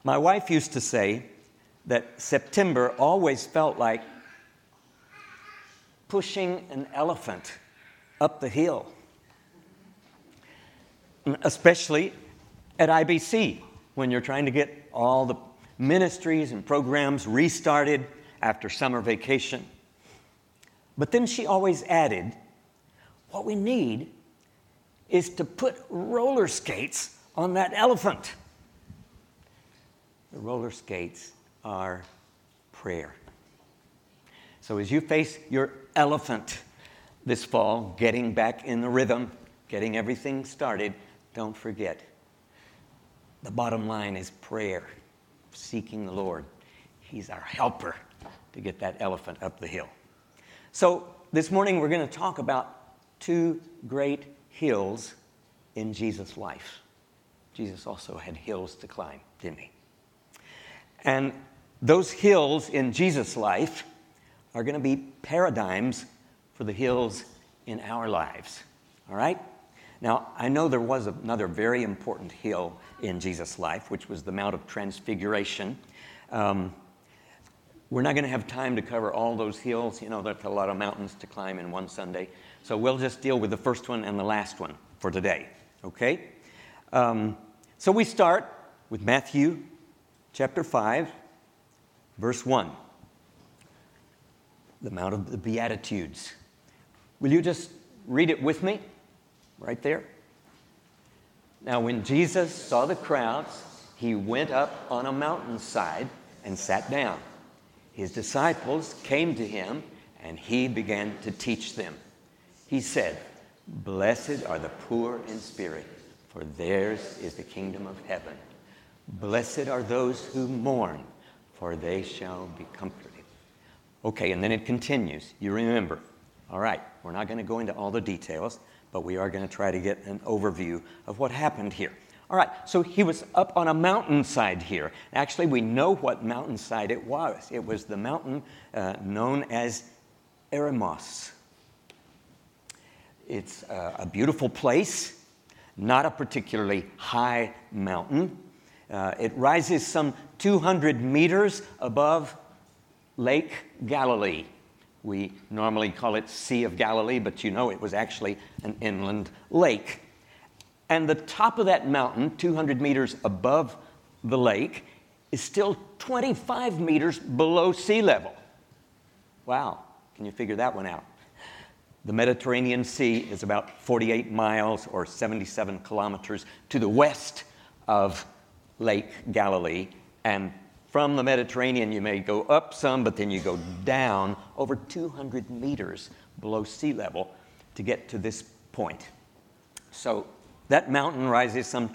My wife used to say that September always felt like pushing an elephant up the hill, especially at IBC when you're trying to get all the ministries and programs restarted after summer vacation. But then she always added, what we need is to put roller skates on that elephant. The roller skates are prayer. So as you face your elephant this fall, getting back in the rhythm, getting everything started, don't forget, the bottom line is prayer, seeking the Lord. He's our helper to get that elephant up the hill. So this morning we're going to talk about two great hills in Jesus' life. Jesus also had hills to climb, didn't he? And those hills in Jesus' life are going to be paradigms for the hills in our lives. All right? Now, I know there was another very important hill in Jesus' life, which was the Mount of Transfiguration. We're not going to have time to cover all those hills. You know, there's a lot of mountains to climb in one Sunday. So we'll just deal with the first one and the last one for today. Okay? So we start with Matthew chapter 5, verse 1. The Mount of the Beatitudes. Will you just read it with me? Right there. Now, when Jesus saw the crowds, he went up on a mountainside and sat down. His disciples came to him, and he began to teach them. He said, "Blessed are the poor in spirit, for theirs is the kingdom of heaven. Blessed are those who mourn, for they shall be comforted." Okay, and then it continues. You remember. All right, we're not going to go into all the details, but we are going to try to get an overview of what happened here. All right, so he was up on a mountainside here. Actually, we know what mountainside it was. It was the mountain known as Eremos. It's a beautiful place, not a particularly high mountain. It rises some 200 meters above Lake Galilee. We normally call it Sea of Galilee, but you know it was actually an inland lake. And the top of that mountain, 200 meters above the lake, is still 25 meters below sea level. Wow, can you figure that one out? The Mediterranean Sea is about 48 miles or 77 kilometers to the west of Lake Galilee. And from the Mediterranean, you may go up some, but then you go down over 200 meters below sea level to get to this point. So that mountain rises some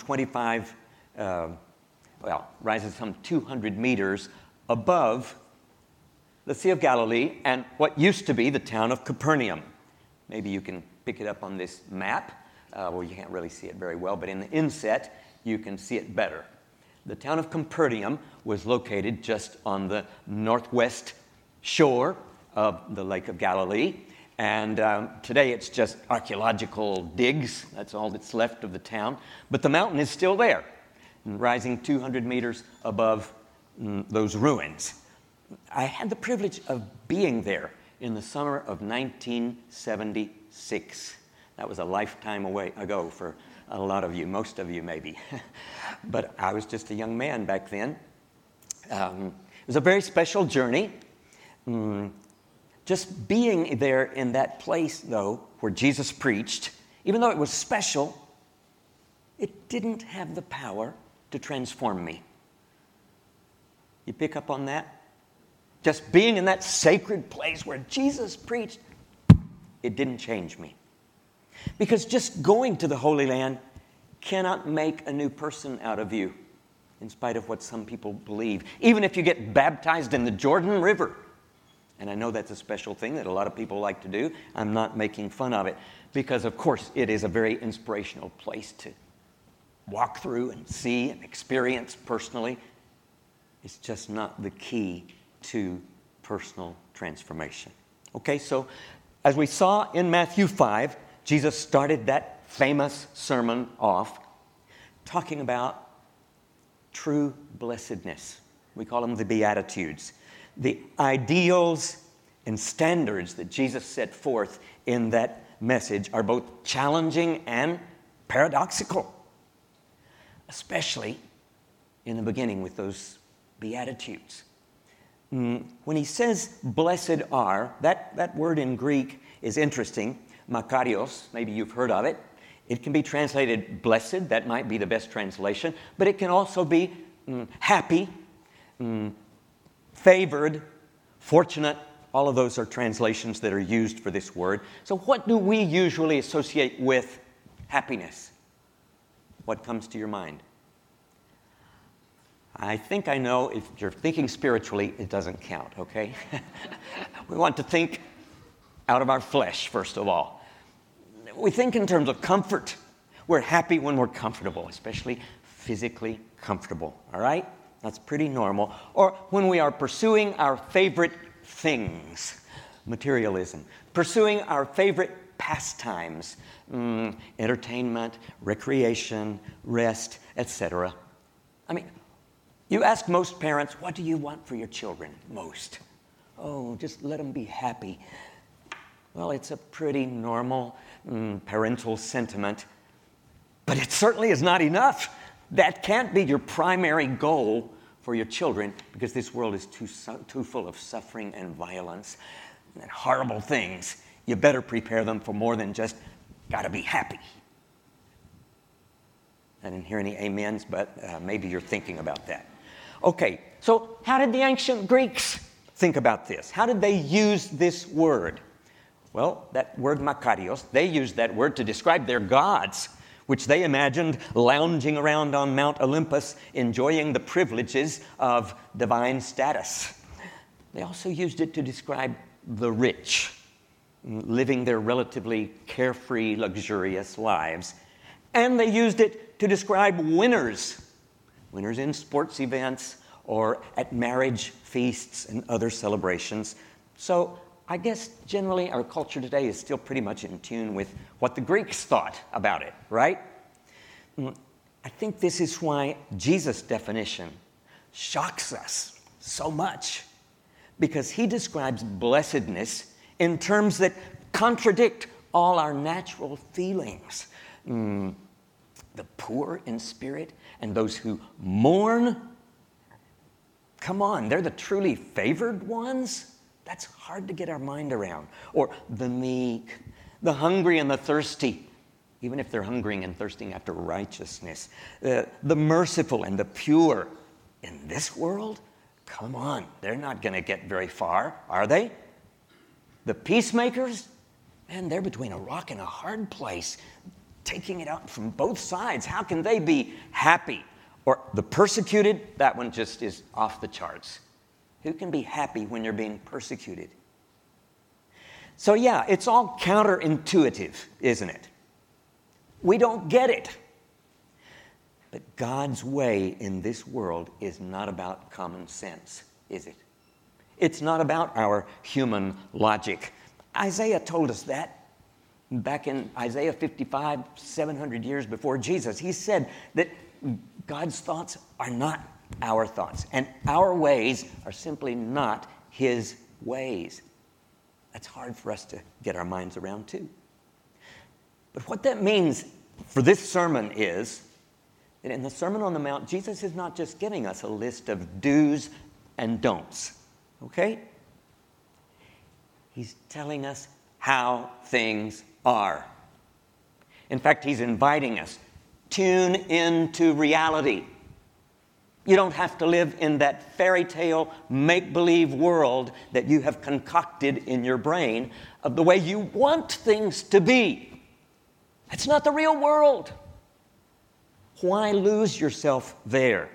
200 meters above the Sea of Galilee and what used to be the town of Capernaum. Maybe you can pick it up on this map. Well, you can't really see it very well, but in the inset, you can see it better. The town of Capernaum was located just on the northwest shore of the Lake of Galilee. And today it's just archaeological digs. That's all that's left of the town. But the mountain is still there, rising 200 meters above those ruins. I had the privilege of being there in the summer of 1976. That was a lifetime ago for a lot of you, most of you maybe. But I was just a young man back then. It was a very special journey. Just being there in that place, though, where Jesus preached, even though it was special, it didn't have the power to transform me. You pick up on that? Just being in that sacred place where Jesus preached, it didn't change me. Because just going to the Holy Land cannot make a new person out of you, in spite of what some people believe. Even if you get baptized in the Jordan River. And I know that's a special thing that a lot of people like to do. I'm not making fun of it because, of course, it is a very inspirational place to walk through and see and experience personally. It's just not the key to personal transformation. Okay, so as we saw in Matthew 5, Jesus started that famous sermon off talking about true blessedness. We call them the Beatitudes. The ideals and standards that Jesus set forth in that message are both challenging and paradoxical, especially in the beginning with those Beatitudes. When he says blessed are, that word in Greek is interesting, makarios, maybe you've heard of it. It can be translated blessed, that might be the best translation, but it can also be happy, favored, fortunate. All of those are translations that are used for this word. So what do we usually associate with happiness? What comes to your mind? I think I know if you're thinking spiritually, it doesn't count, okay? We want to think out of our flesh, first of all. We think in terms of comfort. We're happy when we're comfortable, especially physically comfortable, all right? That's pretty normal. Or when we are pursuing our favorite things, materialism, pursuing our favorite pastimes, entertainment, recreation, rest, etc. I mean, you ask most parents, what do you want for your children most? Oh, just let them be happy. Well, it's a pretty normal parental sentiment, but it certainly is not enough. That can't be your primary goal for your children, because this world is too full of suffering and violence and horrible things. You better prepare them for more than just gotta be happy. I didn't hear any amens, but maybe you're thinking about that. Okay, so how did the ancient Greeks think about this? How did they use this word? Well, that word makarios, they used that word to describe their gods, which they imagined lounging around on Mount Olympus, enjoying the privileges of divine status. They also used it to describe the rich, living their relatively carefree, luxurious lives. And they used it to describe winners in sports events or at marriage feasts and other celebrations. So I guess generally our culture today is still pretty much in tune with what the Greeks thought about it, right? I think this is why Jesus' definition shocks us so much, because he describes blessedness in terms that contradict all our natural feelings. The poor in spirit and those who mourn, come on, they're the truly favored ones? That's hard to get our mind around. Or the meek, the hungry and the thirsty, even if they're hungering and thirsting after righteousness. The merciful and the pure. In this world, come on, they're not going to get very far, are they? The peacemakers, man, they're between a rock and a hard place, taking it out from both sides. How can they be happy? Or the persecuted, that one just is off the charts. Who can be happy when you're being persecuted? So yeah, it's all counterintuitive, isn't it? We don't get it. But God's way in this world is not about common sense, is it? It's not about our human logic. Isaiah told us that. Back in Isaiah 55, 700 years before Jesus, he said that God's thoughts are not our thoughts, and our ways are simply not his ways. That's hard for us to get our minds around too. But what that means for this sermon is that in the Sermon on the Mount, Jesus is not just giving us a list of do's and don'ts, okay? He's telling us how things are. In fact, he's inviting us, tune into reality. You don't have to live in that fairy tale, make-believe world that you have concocted in your brain of the way you want things to be. That's not the real world. Why lose yourself there?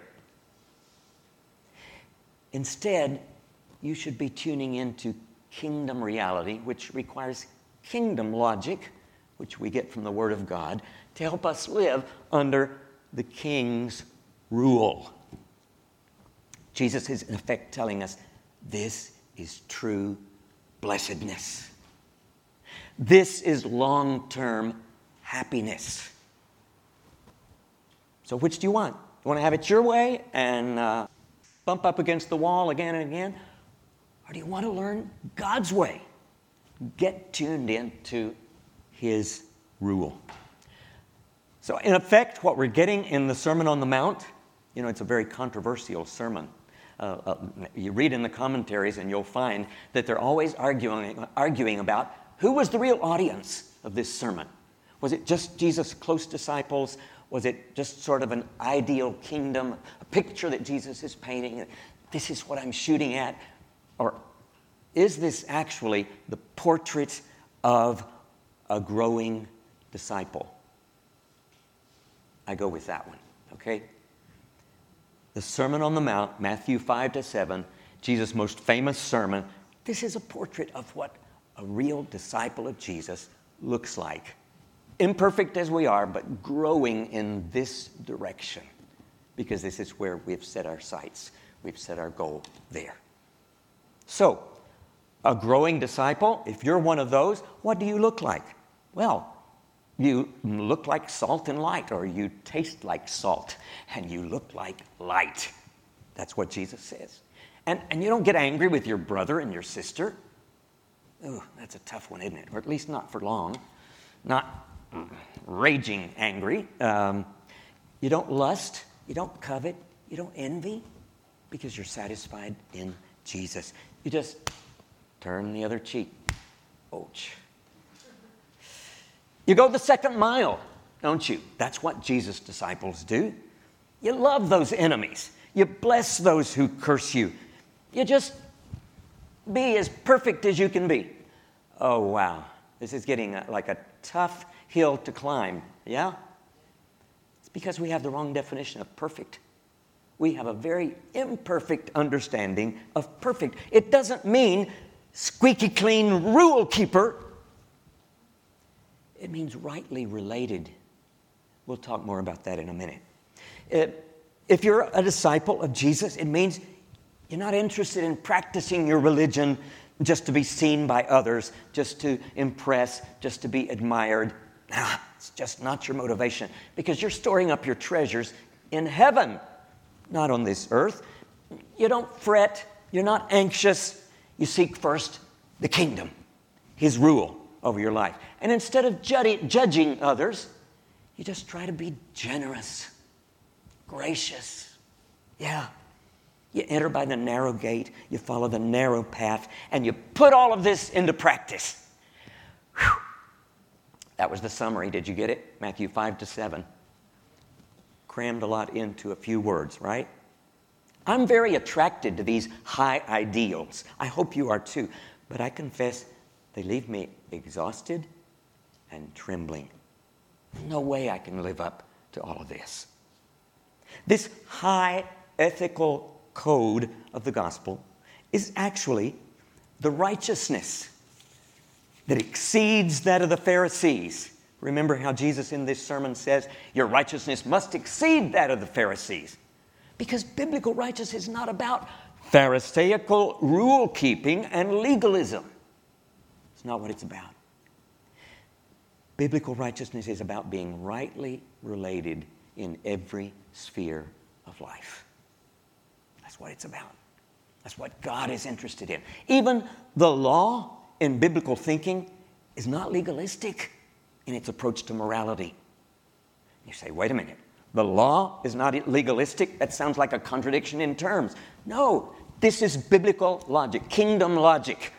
Instead, you should be tuning into kingdom reality, which requires kingdom logic, which we get from the Word of God, to help us live under the King's rule. Jesus is, in effect, telling us this is true blessedness. This is long-term happiness. So which do you want? You want to have it your way and bump up against the wall again and again? Or do you want to learn God's way? Get tuned into His rule. So in effect, what we're getting in the Sermon on the Mount, it's a very controversial sermon. You read in the commentaries and you'll find that they're always arguing about who was the real audience of this sermon. Was it just Jesus' close disciples? Was it just sort of an ideal kingdom, a picture that Jesus is painting? This is what I'm shooting at. Or is this actually the portrait of a growing disciple? I go with that one, okay? The Sermon on the Mount, Matthew 5-7, Jesus' most famous sermon. This is a portrait of what a real disciple of Jesus looks like. Imperfect as we are, but growing in this direction, because this is where we've set our sights. We've set our goal there. So, a growing disciple, if you're one of those, what do you look like? Well, you look like salt and light, or you taste like salt, and you look like light. That's what Jesus says. And you don't get angry with your brother and your sister. Ooh, that's a tough one, isn't it? Or at least not for long. Not raging angry. You don't lust. You don't covet. You don't envy, because you're satisfied in Jesus. You just turn the other cheek. Ouch. You go the second mile, don't you? That's what Jesus' disciples do. You love those enemies. You bless those who curse you. You just be as perfect as you can be. Oh, wow. This is getting like a tough hill to climb, yeah? It's because we have the wrong definition of perfect. We have a very imperfect understanding of perfect. It doesn't mean squeaky clean rule keeper. It means rightly related. We'll talk more about that in a minute. If you're a disciple of Jesus, it means you're not interested in practicing your religion just to be seen by others, just to impress, just to be admired. It's just not your motivation, because you're storing up your treasures in heaven, not on this earth. You don't fret. You're not anxious. You seek first the kingdom, His rule over your life. And instead of judging others, you just try to be generous, gracious. Yeah. You enter by the narrow gate, you follow the narrow path, and you put all of this into practice. Whew. That was the summary. Did you get it? Matthew 5-7. Crammed a lot into a few words, right? I'm very attracted to these high ideals. I hope you are too. But I confess, they leave me exhausted and trembling. No way I can live up to all of this. This high ethical code of the gospel is actually the righteousness that exceeds that of the Pharisees. Remember how Jesus in this sermon says, your righteousness must exceed that of the Pharisees. Because biblical righteousness is not about Pharisaical rule keeping and legalism. It's not what it's about. Biblical righteousness is about being rightly related in every sphere of life. That's what it's about. That's what God is interested in. Even the law in biblical thinking is not legalistic in its approach to morality. You say, wait a minute. The law is not legalistic? That sounds like a contradiction in terms. No, this is biblical logic, kingdom logic.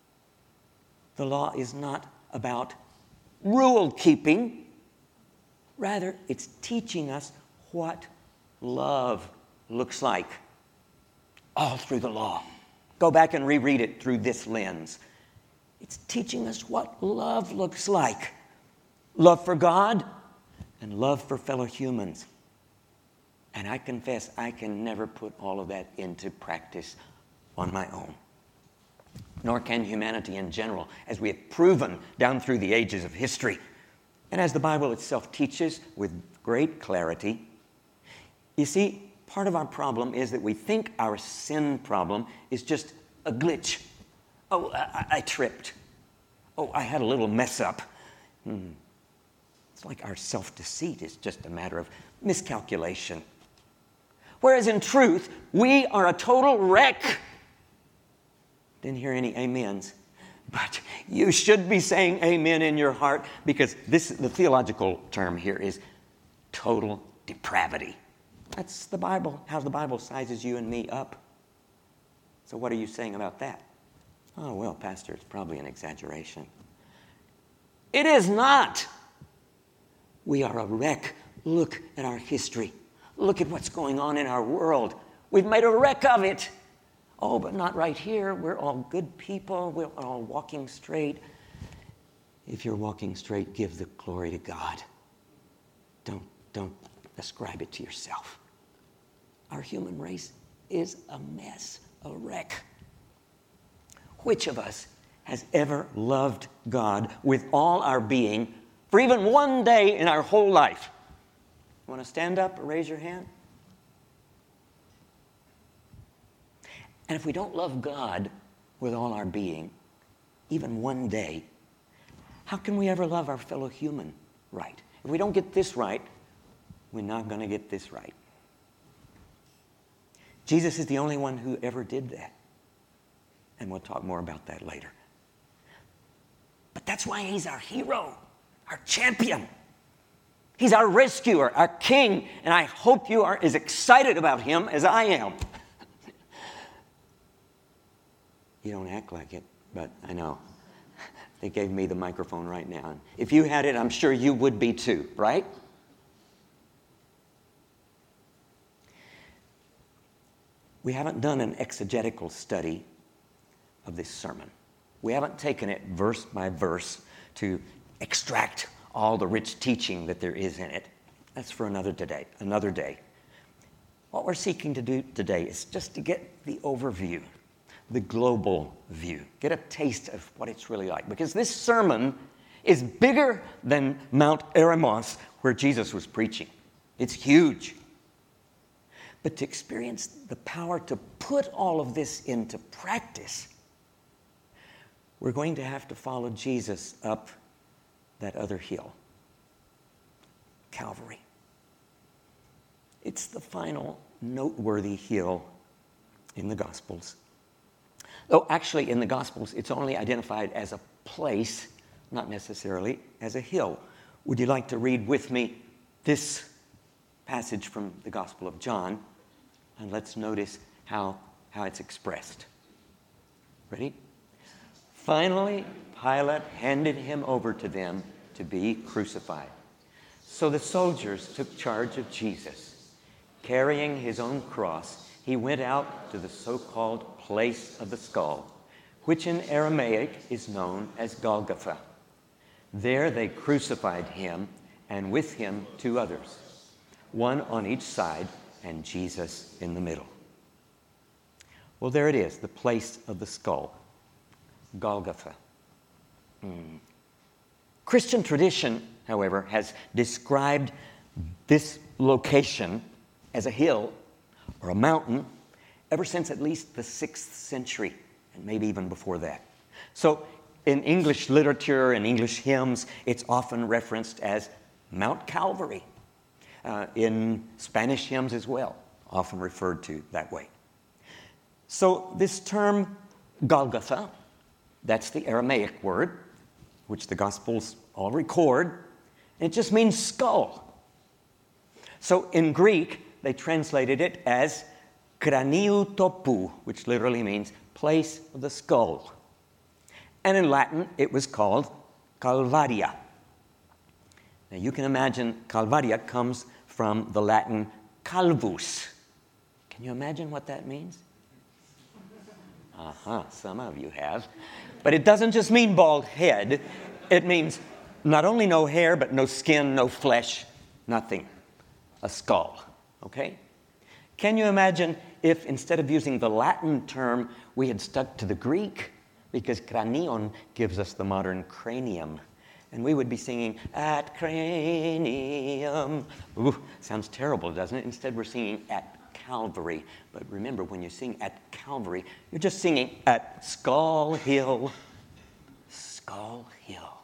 The law is not about rule keeping. Rather, it's teaching us what love looks like all through the law. Go back and reread it through this lens. It's teaching us what love looks like. Love for God and love for fellow humans. And I confess, I can never put all of that into practice on my own. Nor can humanity in general, as we have proven down through the ages of history. And as the Bible itself teaches with great clarity. You see, part of our problem is that we think our sin problem is just a glitch. Oh, I tripped. Oh, I had a little mess up. It's like our self-deceit is just a matter of miscalculation. Whereas in truth, we are a total wreck. Didn't hear any amens. But you should be saying amen in your heart, because the theological term here is total depravity. That's the Bible, how the Bible sizes you and me up. So what are you saying about that? Oh, well, Pastor, it's probably an exaggeration. It is not. We are a wreck. Look at our history. Look at what's going on in our world. We've made a wreck of it. Oh, but not right here. We're all good people. We're all walking straight. If you're walking straight, give the glory to God. Don't ascribe it to yourself. Our human race is a mess, a wreck. Which of us has ever loved God with all our being for even one day in our whole life? You want to stand up or raise your hand? And if we don't love God with all our being, even one day, how can we ever love our fellow human right? If we don't get this right, we're not going to get this right. Jesus is the only one who ever did that. And we'll talk more about that later. But that's why he's our hero, our champion. He's our rescuer, our king. And I hope you are as excited about him as I am. You don't act like it, but I know. They gave me the microphone right now. If you had it, I'm sure you would be too, right? We haven't done an exegetical study of this sermon. We haven't taken it verse by verse to extract all the rich teaching that there is in it. That's for another day. What we're seeking to do today is just to get the overview, the global view, get a taste of what it's really like. Because this sermon is bigger than Mount Eremos, where Jesus was preaching. It's huge. But to experience the power to put all of this into practice, we're going to have to follow Jesus up that other hill, Calvary. It's the final noteworthy hill in the Gospels. Though actually in the Gospels, it's only identified as a place, not necessarily as a hill. Would you like to read with me this passage from the Gospel of John? And let's notice how it's expressed. Ready? Finally, Pilate handed him over to them to be crucified. So the soldiers took charge of Jesus. Carrying his own cross, he went out to the so-called place of the skull, which in Aramaic is known as Golgotha. There they crucified him, and with him 2 others, one on each side, and Jesus in the middle. Well, there it is, the place of the skull, Golgotha. Christian tradition, however, has described this location as a hill or a mountain ever since at least the 6th century, and maybe even before that. So in English literature and English hymns, it's often referenced as Mount Calvary. In Spanish hymns as well, often referred to that way. So this term Golgotha, that's the Aramaic word, which the Gospels all record, and it just means skull. So in Greek, they translated it as kraniou topou, which literally means place of the skull. And in Latin, it was called Calvaria. Now you can imagine Calvaria comes from the Latin calvus. Can you imagine what that means? Some of you have. But it doesn't just mean bald head. It means not only no hair, but no skin, no flesh, nothing. A skull, okay? Can you imagine if instead of using the Latin term, we had stuck to the Greek? Because kranion gives us the modern cranium. And we would be singing, at cranium. Ooh, sounds terrible, doesn't it? Instead, we're singing at Calvary. But remember, when you sing at Calvary, you're just singing at Skull Hill. Skull Hill.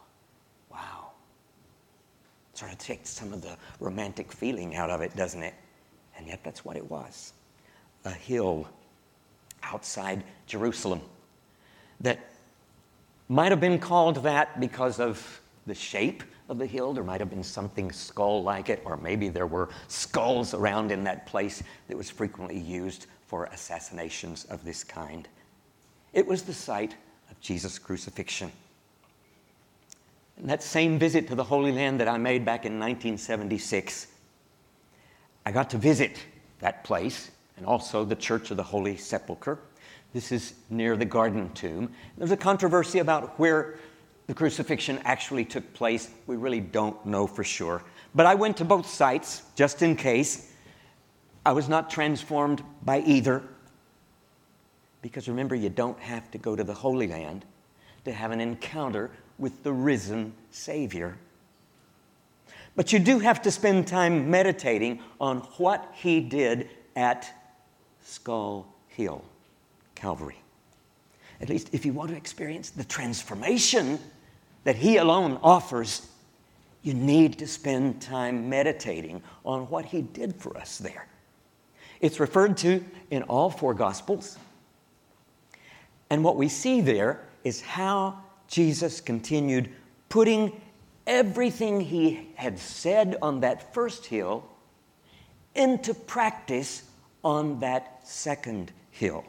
Wow. Sort of takes some of the romantic feeling out of it, doesn't it? And yet that's what it was. A hill outside Jerusalem that might have been called that because of the shape of the hill. There might have been something skull-like it, or maybe there were skulls around in that place that was frequently used for assassinations of this kind. It was the site of Jesus' crucifixion. And that same visit to the Holy Land that I made back in 1976, I got to visit that place and also the Church of the Holy Sepulchre. This is near the Garden Tomb. There's a controversy about where the crucifixion actually took place. We really don't know for sure. But I went to both sites just in case. I was not transformed by either. Because remember, you don't have to go to the Holy Land to have an encounter with the risen Savior. But you do have to spend time meditating on what he did at Skull Hill, Calvary. At least if you want to experience the transformation that he alone offers, you need to spend time meditating on what he did for us there. It's referred to in all four Gospels. And what we see there is how Jesus continued putting everything he had said on that first hill into practice on that second hill.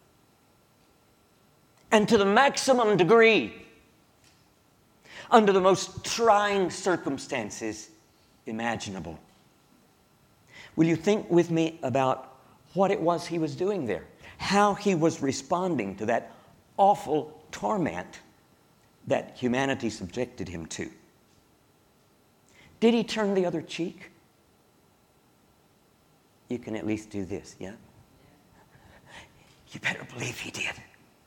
And to the maximum degree, under the most trying circumstances imaginable. Will you think with me about what it was he was doing there? How he was responding to that awful torment that humanity subjected him to. Did he turn the other cheek? You can at least do this, yeah? You better believe he did.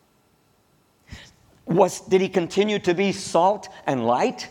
Did he continue to be salt and light?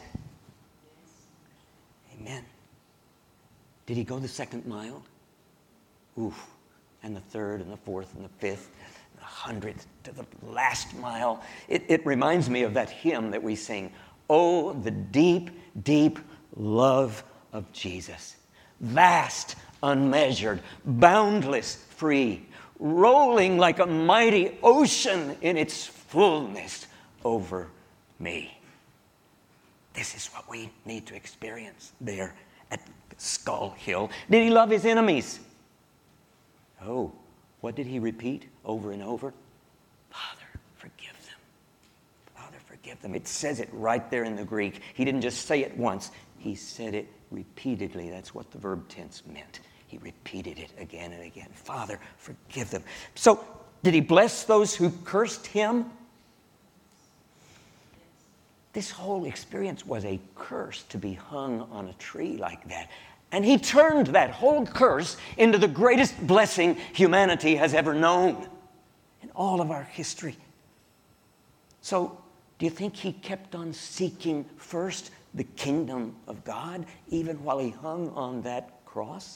Amen. Did he go the second mile? Oof. And the third and the fourth and the fifth, and the 100th to the last mile. It reminds me of that hymn that we sing, "Oh, the deep, deep love of Jesus. Vast, unmeasured, boundless, free, rolling like a mighty ocean in its fullness over me." This is what we need to experience there at Skull Hill. Did he love his enemies? Oh, what did he repeat over and over? Father, forgive them. Father, forgive them. It says it right there in the Greek. He didn't just say it once. He said it repeatedly. That's what the verb tense meant. He repeated it again and again. Father, forgive them. So, did he bless those who cursed him? This whole experience was a curse to be hung on a tree like that. And he turned that whole curse into the greatest blessing humanity has ever known in all of our history. So, do you think he kept on seeking first the kingdom of God even while he hung on that cross?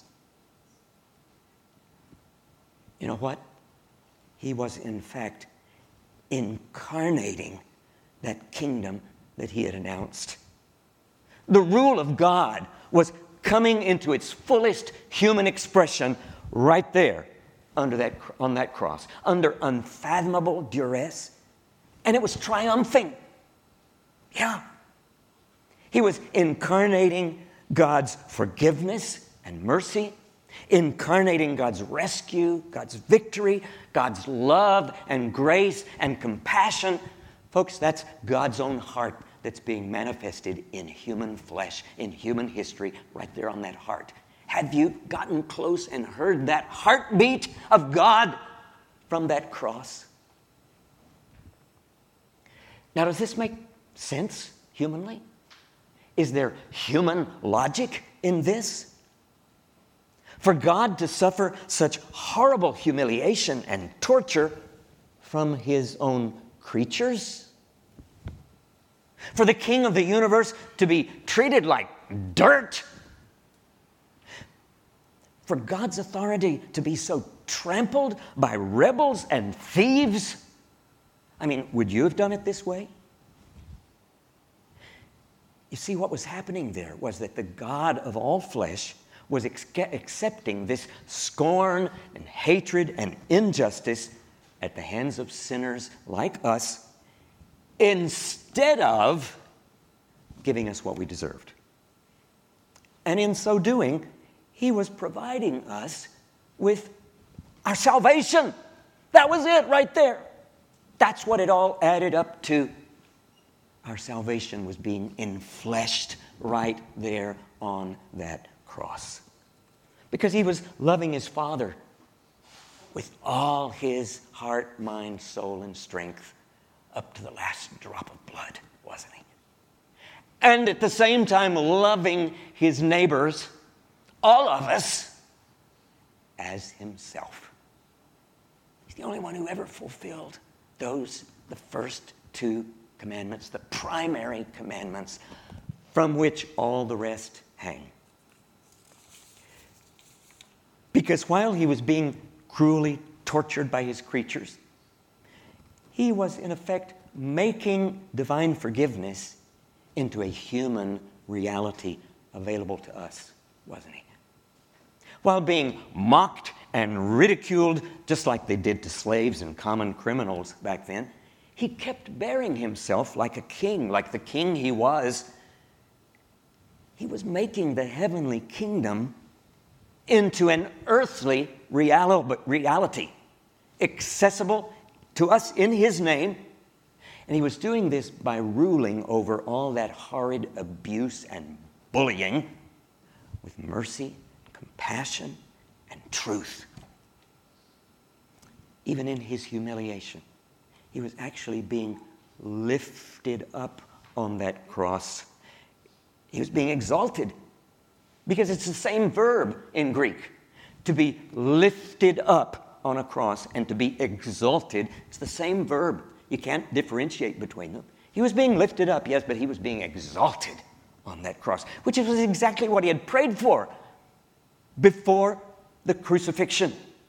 You know what? He was, in fact, incarnating that kingdom that he had announced. The rule of God was coming into its fullest human expression right there on that cross, under unfathomable duress. And it was triumphing. Yeah. He was incarnating God's forgiveness and mercy, incarnating God's rescue, God's victory, God's love and grace and compassion. Folks, that's God's own heart that's being manifested in human flesh, in human history, right there on that heart. Have you gotten close and heard that heartbeat of God from that cross? Now, does this make sense humanly? Is there human logic in this? For God to suffer such horrible humiliation and torture from his own creatures? For the King of the universe to be treated like dirt? For God's authority to be so trampled by rebels and thieves? I mean, would you have done it this way? You see, what was happening there was that the God of all flesh was accepting this scorn and hatred and injustice at the hands of sinners like us, instead of giving us what we deserved. And in so doing, he was providing us with our salvation. That was it right there. That's what it all added up to. Our salvation was being enfleshed right there on that cross. Because he was loving his Father with all his heart, mind, soul, and strength up to the last drop of blood, wasn't he? And at the same time loving his neighbors, all of us, as himself. He's the only one who ever fulfilled the first two commandments, the primary commandments from which all the rest hang. Because while he was being cruelly tortured by his creatures, he was in effect making divine forgiveness into a human reality available to us, wasn't he? While being mocked and ridiculed, just like they did to slaves and common criminals back then, he kept bearing himself like a king, like the king he was. He was making the heavenly kingdom into an earthly reality, accessible to us in his name. And he was doing this by ruling over all that horrid abuse and bullying with mercy, compassion, and truth. Even in his humiliation, he was actually being lifted up on that cross. He was being exalted, because it's the same verb in Greek. To be lifted up on a cross and to be exalted, it's the same verb. You can't differentiate between them. He was being lifted up, yes, but he was being exalted on that cross, which was exactly what he had prayed for before the crucifixion.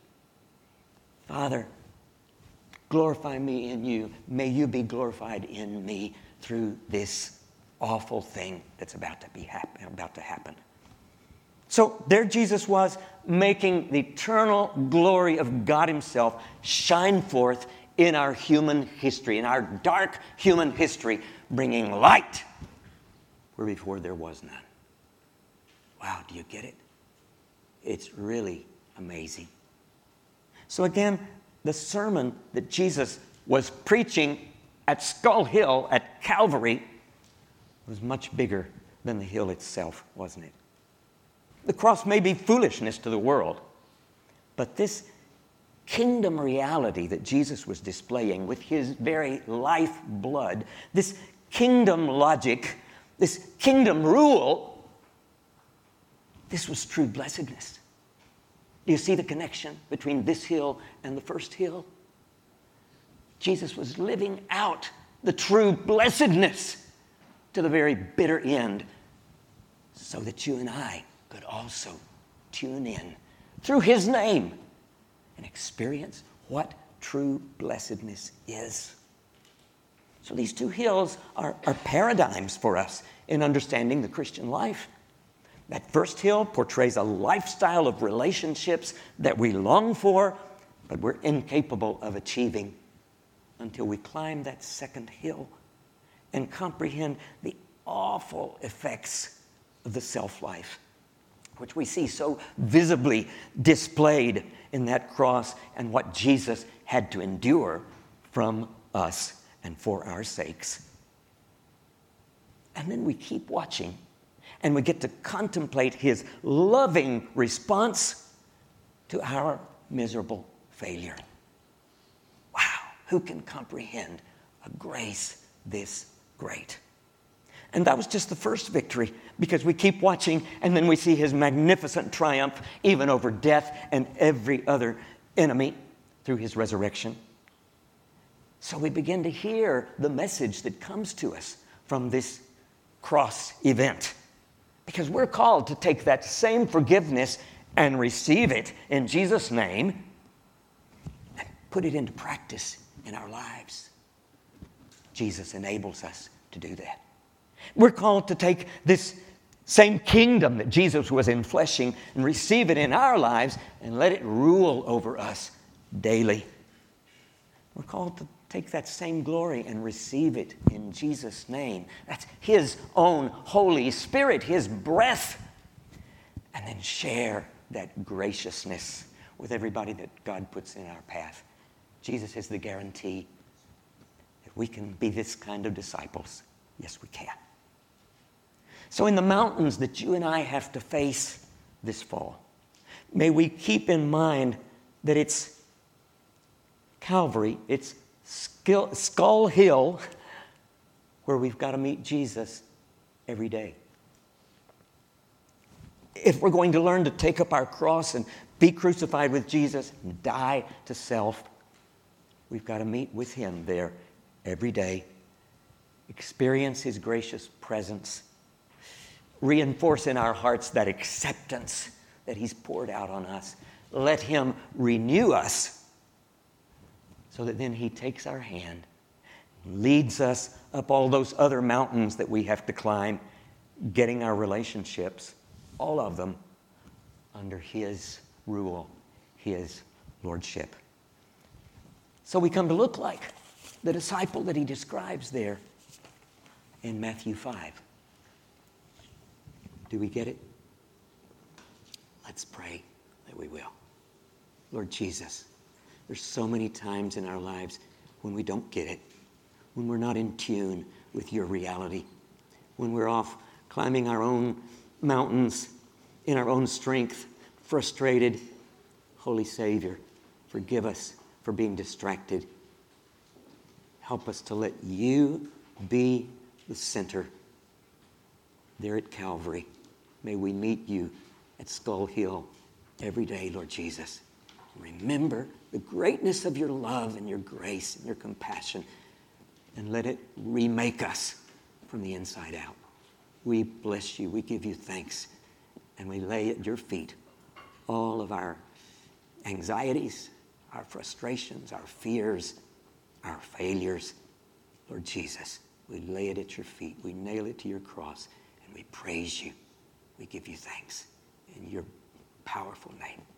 Father, glorify me in you. May you be glorified in me through this awful thing that's about to happen. So there Jesus was, making the eternal glory of God himself shine forth in our human history, in our dark human history, bringing light where before there was none. Wow, do you get it? It's really amazing. So again, the sermon that Jesus was preaching at Skull Hill, at Calvary, was much bigger than the hill itself, wasn't it? The cross may be foolishness to the world, but this kingdom reality that Jesus was displaying with his very life blood, this kingdom logic, this kingdom rule, this was true blessedness. Do you see the connection between this hill and the first hill? Jesus was living out the true blessedness to the very bitter end, so that you and I could also tune in through his name and experience what true blessedness is. So these two hills are paradigms for us in understanding the Christian life. That first hill portrays a lifestyle of relationships that we long for, but we're incapable of achieving until we climb that second hill and comprehend the awful effects of the self-life, which we see so visibly displayed in that cross and what Jesus had to endure from us and for our sakes. And then we keep watching, and we get to contemplate his loving response to our miserable failure. Wow, who can comprehend a grace this great? And that was just the first victory, because we keep watching and then we see his magnificent triumph even over death and every other enemy through his resurrection. So we begin to hear the message that comes to us from this cross event, because we're called to take that same forgiveness and receive it in Jesus' name and put it into practice in our lives. Jesus enables us to do that. We're called to take this Same kingdom that Jesus was enfleshing, and receive it in our lives and let it rule over us daily. We're called to take that same glory and receive it in Jesus' name. That's His own Holy Spirit, His breath. And then share that graciousness with everybody that God puts in our path. Jesus is the guarantee that we can be this kind of disciples. Yes, we can. So in the mountains that you and I have to face this fall, may we keep in mind that it's Calvary, it's Skull Hill, where we've got to meet Jesus every day. If we're going to learn to take up our cross and be crucified with Jesus and die to self, we've got to meet with Him there every day, experience His gracious presence, reinforce in our hearts that acceptance that He's poured out on us. Let Him renew us so that then He takes our hand, leads us up all those other mountains that we have to climb, getting our relationships, all of them, under His rule, His lordship. So we come to look like the disciple that He describes there in Matthew 5. Do we get it? Let's pray that we will. Lord Jesus, there's so many times in our lives when we don't get it, when we're not in tune with your reality, when we're off climbing our own mountains in our own strength, frustrated. Holy Savior, forgive us for being distracted. Help us to let you be the center there at Calvary. May we meet you at Skull Hill every day, Lord Jesus. Remember the greatness of your love and your grace and your compassion, and let it remake us from the inside out. We bless you. We give you thanks, and we lay at your feet all of our anxieties, our frustrations, our fears, our failures. Lord Jesus, we lay it at your feet. We nail it to your cross, and we praise you. We give you thanks in your powerful name.